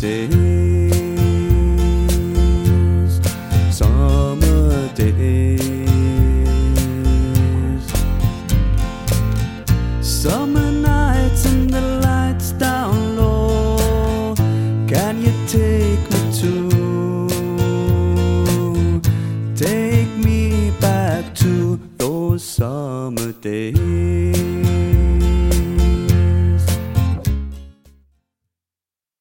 days, summer days, summer nights and the lights down low. Can you take me take me back to those summer days?